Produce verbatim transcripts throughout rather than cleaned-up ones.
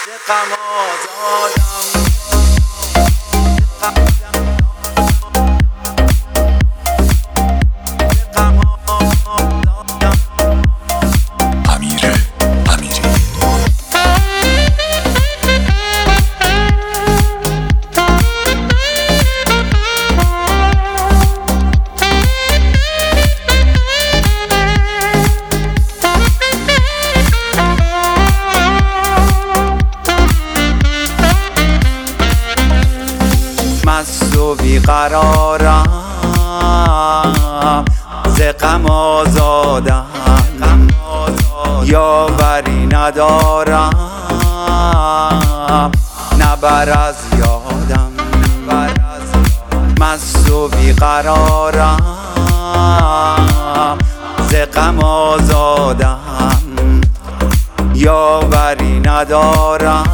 غم آزادم. مست و بیقرارم ز غم آزادم، یاوری ندارم نبر از یادم. مست و بیقرارم ز غم آزادم، یاوری ندارم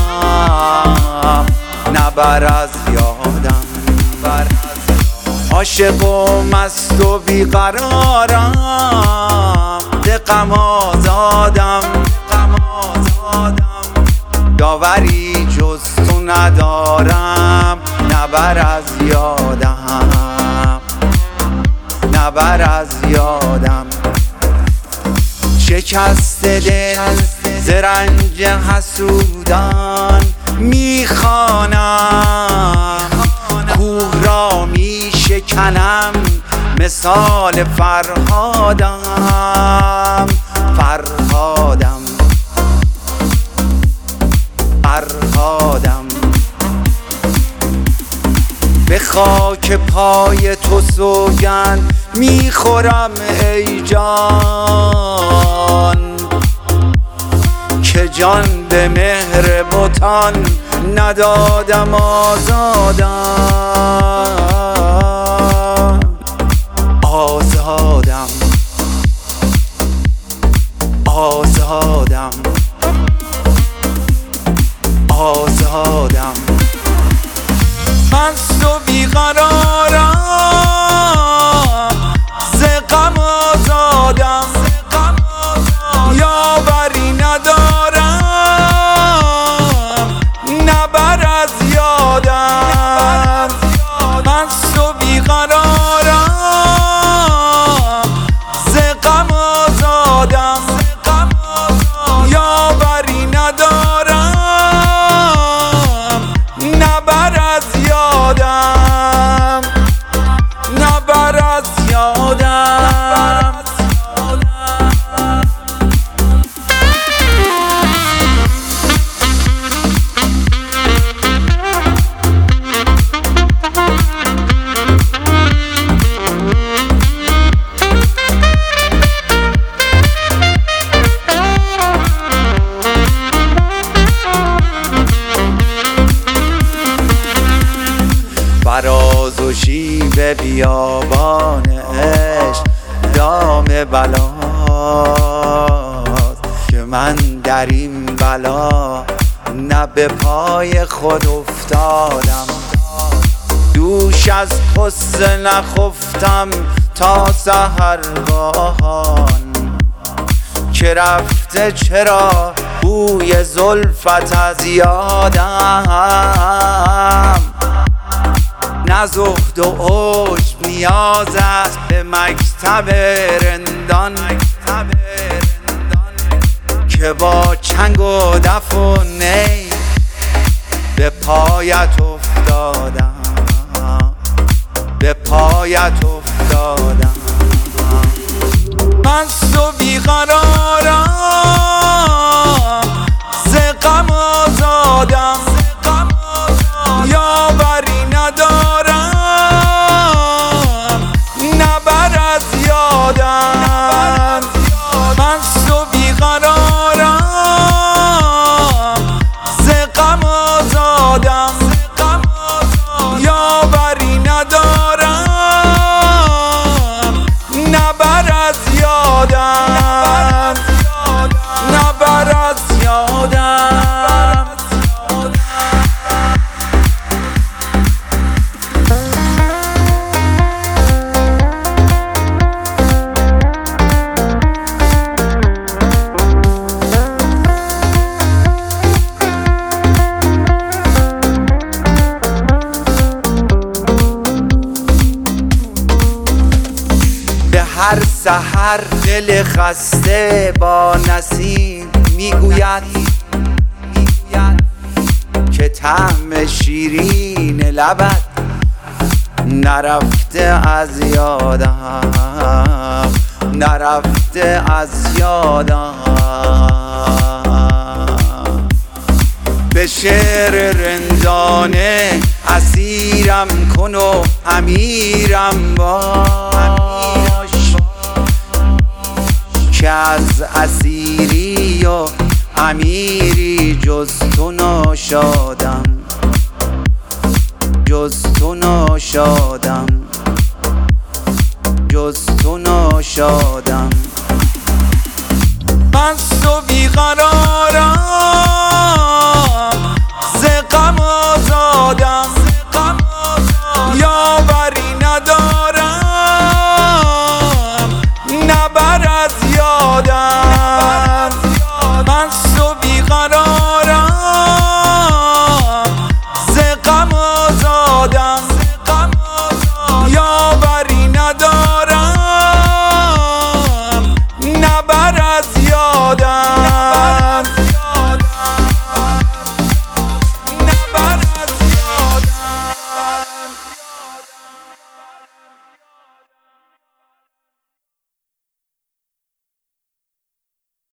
نبر از یادم. عاشق و مست و بیقرارم ز غم آزادم، یاوری جز تو ندارم نبر از یادم، نبر از یادم. شکست دل ز رنج حسودان میخوانم، کوه را میشکنم مثال فرهادم. فرهادم فرهادم به خاک پای تو سوگند میخورم ای جان، که جان به مهر بتان ندادم آزادم. آزادم آزادم آزادم مست و بیقرارم ز غم آزادم، یاوری ندارم نبر از یادم. مست و بیقرارم ز غم آزادم، یاوری ندارم نبر از یادم، نبر از یادم. فراز و شیب بیابان عشق دام بلاست، که من در این بلا نه به پای خود افتادم. دوش از غصه نخفتم تا سحرگاهان، که رفته چرا بوی زلفت از یادم. نه زهد و عجب نیاز است به مکتب رندان، که با چنگ و دف و نی به پایت افتادم، به پایت افتادم. مست و بیقرارم ز غم آزادم، یاوری ندارم نبر از یادم. مست و بیقرارم ز غم آزادم، یاوری ندارم نبر از یادم، سحر دل خسته با نسیم میگوید که طعم شیرین لبت نرفته از یادم، نرفته از یادم. به شعر رندانه اسیرم کن و امیرم باش که از اسیری و امیری جز تو ناشادم، جز تو ناشادم، جز تو ناشادم. مست و بیقرار